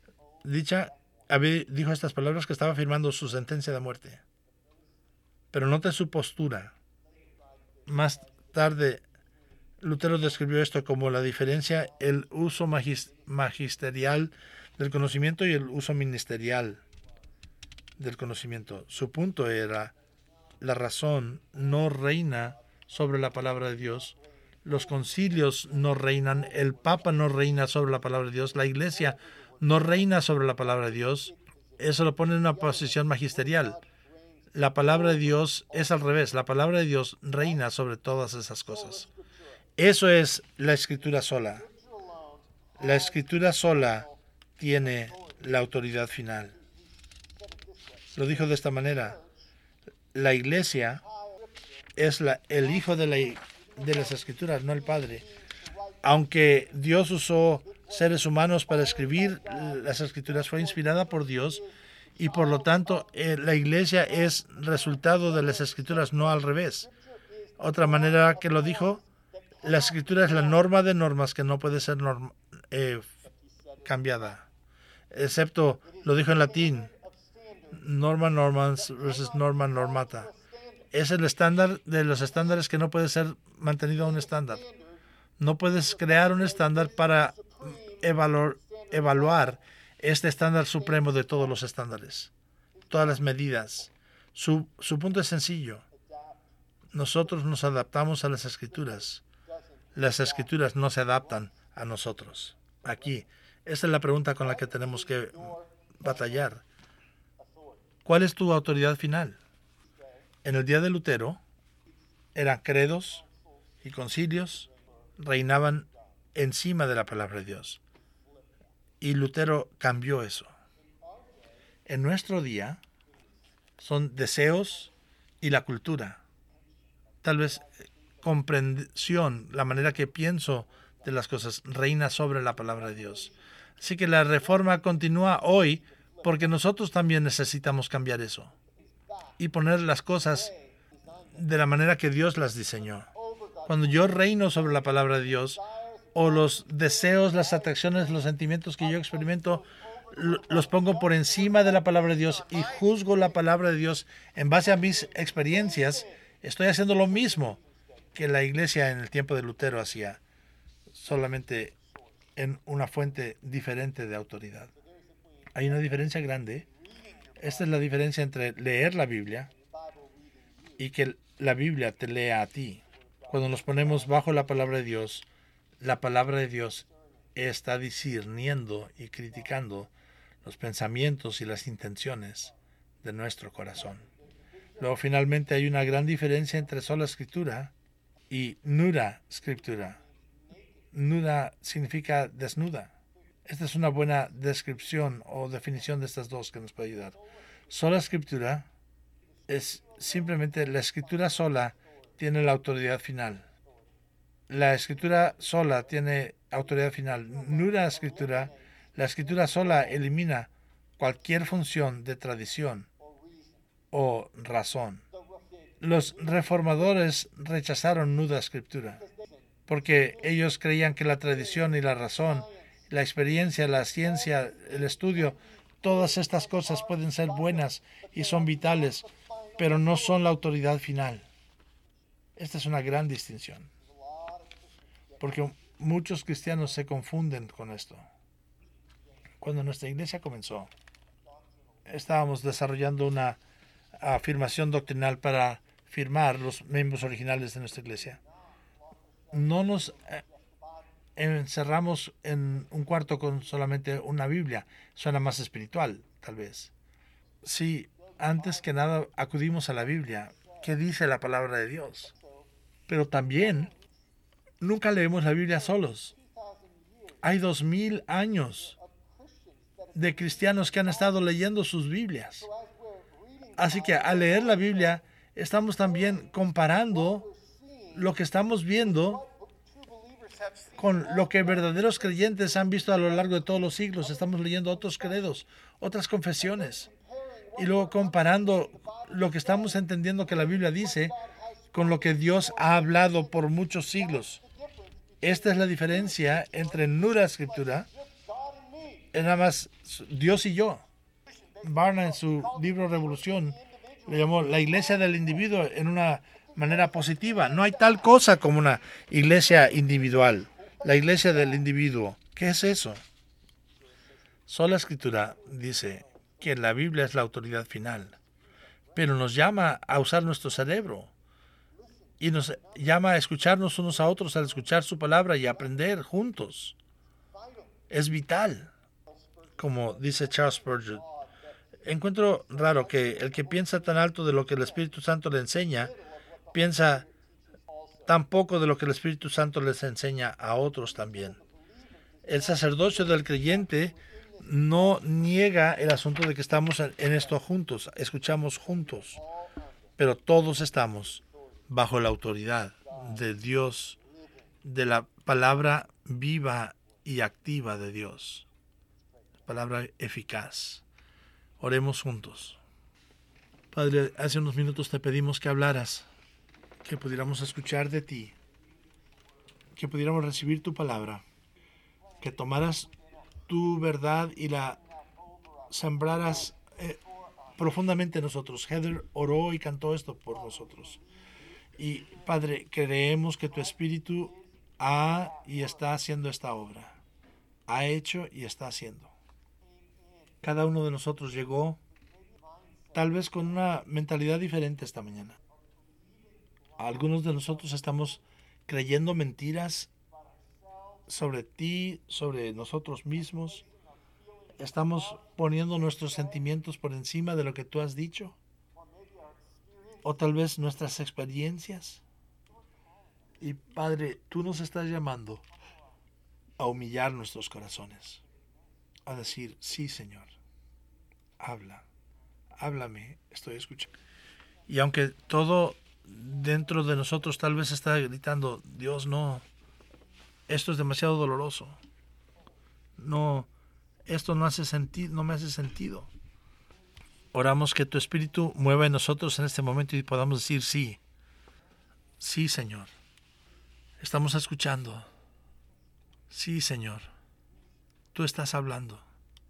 dijo estas palabras que estaba firmando su sentencia de muerte. Pero note su postura. Más tarde, Lutero describió esto como la diferencia, el uso magisterial del conocimiento y el uso ministerial del conocimiento. Su punto era, la razón no reina sobre la palabra de Dios, los concilios no reinan, el Papa no reina sobre la palabra de Dios, la Iglesia no reina sobre la palabra de Dios. Eso lo pone en una posición magisterial. La palabra de Dios es al revés, la palabra de Dios reina sobre todas esas cosas. Eso es la Escritura sola. La Escritura sola tiene la autoridad final. Lo dijo de esta manera. La Iglesia es el hijo de las Escrituras, no el Padre. Aunque Dios usó seres humanos para escribir las Escrituras, fue inspirada por Dios y por lo tanto la Iglesia es resultado de las Escrituras, no al revés. Otra manera que lo dijo, la Escritura es la norma de normas que no puede ser cambiada. Excepto, lo dijo en latín, norma normans versus norma normata. Es el estándar de los estándares que no puede ser mantenido a un estándar. No puedes crear un estándar para evaluar este estándar supremo de todos los estándares, todas las medidas. Su punto es sencillo. Nosotros nos adaptamos a las Escrituras. Las Escrituras no se adaptan a nosotros. Aquí, esta es la pregunta con la que tenemos que batallar. ¿Cuál es tu autoridad final? En el día de Lutero, eran credos y concilios, reinaban encima de la palabra de Dios. Y Lutero cambió eso. En nuestro día, son deseos y la cultura. Tal vez comprensión, la manera que pienso de las cosas, reina sobre la palabra de Dios. Así que la reforma continúa hoy porque nosotros también necesitamos cambiar eso y poner las cosas de la manera que Dios las diseñó. Cuando yo reino sobre la palabra de Dios, o los deseos, las atracciones, los sentimientos que yo experimento, los pongo por encima de la palabra de Dios y juzgo la palabra de Dios en base a mis experiencias, estoy haciendo lo mismo que la Iglesia en el tiempo de Lutero hacía, solamente en una fuente diferente de autoridad. Hay una diferencia grande. Esta es la diferencia entre leer la Biblia y que la Biblia te lea a ti. Cuando nos ponemos bajo la palabra de Dios, la palabra de Dios está discerniendo y criticando los pensamientos y las intenciones de nuestro corazón. Luego, finalmente, hay una gran diferencia entre sola escritura y nuda escritura. Nuda significa desnuda. Esta es una buena descripción o definición de estas dos que nos puede ayudar. Sola escritura es simplemente la escritura sola tiene la autoridad final. La escritura sola tiene autoridad final. Nuda escritura, la escritura sola elimina cualquier función de tradición o razón. Los reformadores rechazaron nuda escritura porque ellos creían que la tradición y la razón, la experiencia, la ciencia, el estudio, todas estas cosas pueden ser buenas y son vitales, pero no son la autoridad final. Esta es una gran distinción, porque muchos cristianos se confunden con esto. Cuando nuestra iglesia comenzó, estábamos desarrollando una afirmación doctrinal para firmar los miembros originales de nuestra iglesia. No nos encerramos en un cuarto con solamente una Biblia. Suena más espiritual, tal vez. Sí, antes que nada acudimos a la Biblia. ¿Qué dice la palabra de Dios? Pero también nunca leemos la Biblia solos. Hay 2000 años de cristianos que han estado leyendo sus Biblias. Así que al leer la Biblia estamos también comparando lo que estamos viendo con lo que verdaderos creyentes han visto a lo largo de todos los siglos. Estamos leyendo otros credos, otras confesiones, y luego comparando lo que estamos entendiendo que la Biblia dice con lo que Dios ha hablado por muchos siglos. Esta es la diferencia entre Nuda Escritura, es nada más Dios y yo. Barna en su libro Revolución le llamó la iglesia del individuo en una manera positiva. No hay tal cosa como una iglesia individual. La iglesia del individuo. ¿Qué es eso? Sola Escritura dice que la Biblia es la autoridad final, pero nos llama a usar nuestro cerebro y nos llama a escucharnos unos a otros al escuchar su palabra y aprender juntos. Es vital, como dice Charles Spurgeon. Encuentro raro que el que piensa tan alto de lo que el Espíritu Santo le enseña, piensa tan poco de lo que el Espíritu Santo les enseña a otros también. El sacerdocio del creyente no niega el asunto de que estamos en esto juntos, escuchamos juntos, pero todos estamos bajo la autoridad de Dios, de la palabra viva y activa de Dios, palabra eficaz. Oremos juntos. Padre, hace unos minutos te pedimos que hablaras, que pudiéramos escuchar de ti, que pudiéramos recibir tu palabra, que tomaras tu verdad y la sembraras profundamente en nosotros. Heather oró y cantó esto por nosotros. Y Padre, creemos que tu Espíritu ha y está haciendo esta obra. Ha hecho y está haciendo. Cada uno de nosotros llegó tal vez con una mentalidad diferente esta mañana. Algunos de nosotros estamos creyendo mentiras sobre ti, sobre nosotros mismos. Estamos poniendo nuestros sentimientos por encima de lo que tú has dicho. O tal vez nuestras experiencias. Y Padre, tú nos estás llamando a humillar nuestros corazones. A decir, sí, Señor, habla, háblame, estoy escuchando. Y aunque todo dentro de nosotros tal vez está gritando, Dios, no, esto es demasiado doloroso. No, esto no hace sentido, no me hace sentido. Oramos que tu Espíritu mueva en nosotros en este momento y podamos decir sí. Sí, Señor. Estamos escuchando. Sí, Señor. Tú estás hablando.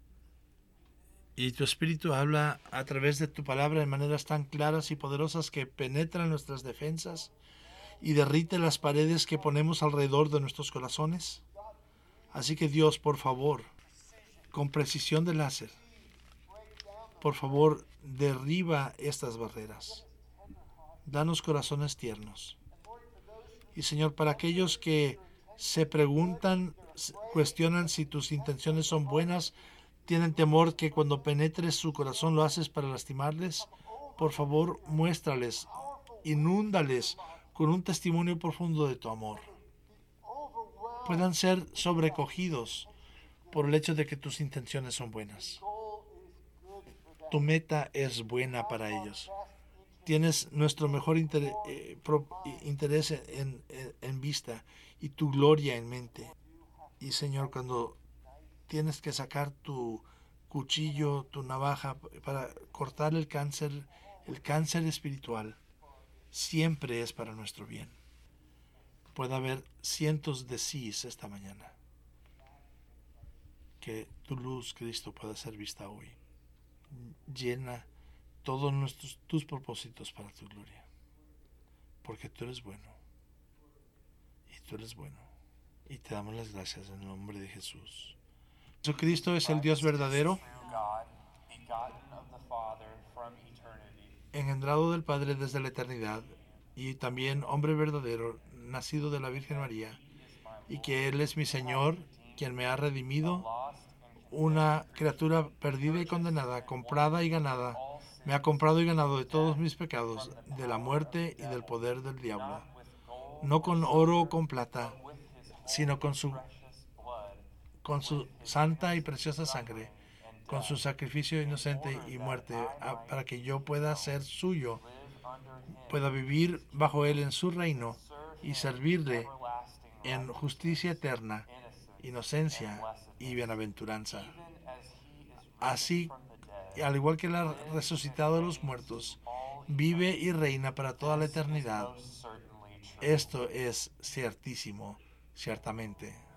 Y tu Espíritu habla a través de tu palabra de maneras tan claras y poderosas que penetran nuestras defensas y derrite las paredes que ponemos alrededor de nuestros corazones. Así que Dios, por favor, con precisión de láser, por favor, derriba estas barreras. Danos corazones tiernos. Y Señor, para aquellos que se preguntan, cuestionan si tus intenciones son buenas, tienen temor que cuando penetres su corazón lo haces para lastimarles, por favor, muéstrales, inúndales con un testimonio profundo de tu amor. Puedan ser sobrecogidos por el hecho de que tus intenciones son buenas. Tu meta es buena para ellos. Tienes nuestro mejor interés en vista y tu gloria en mente. Y Señor, cuando tienes que sacar tu cuchillo, tu navaja para cortar el cáncer espiritual, siempre es para nuestro bien. Puede haber cientos de sís esta mañana. Que tu luz, Cristo, pueda ser vista hoy. Llena todos tus propósitos para tu gloria. Porque tú eres bueno. Y tú eres bueno. Y te damos las gracias en el nombre de Jesús. Jesucristo es el Dios verdadero, engendrado del Padre desde la eternidad, y también hombre verdadero, nacido de la Virgen María, y que Él es mi Señor, quien me ha redimido, una criatura perdida y condenada, comprada y ganada. Me ha comprado y ganado de todos mis pecados, de la muerte y del poder del diablo. No con oro o con plata, sino con su santa y preciosa sangre, con su sacrificio inocente y muerte, para que yo pueda ser suyo, pueda vivir bajo Él en su reino y servirle en justicia eterna, inocencia y bienaventuranza. Así, al igual que Él ha resucitado de los muertos, vive y reina para toda la eternidad. Esto es ciertísimo, ciertamente.